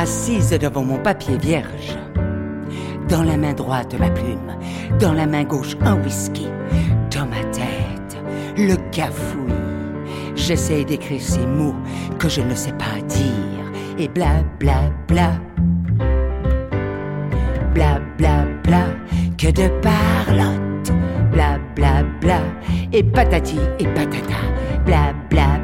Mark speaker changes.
Speaker 1: assise devant mon papier vierge. Dans la main droite ma plume, dans la main gauche un whisky. Dans ma tête, le cafouille. J'essaie d'écrire ces mots que je ne sais pas dire. Et bla bla bla. Bla bla bla, que de parlotte. Bla bla bla, et patati et patata. Bla bla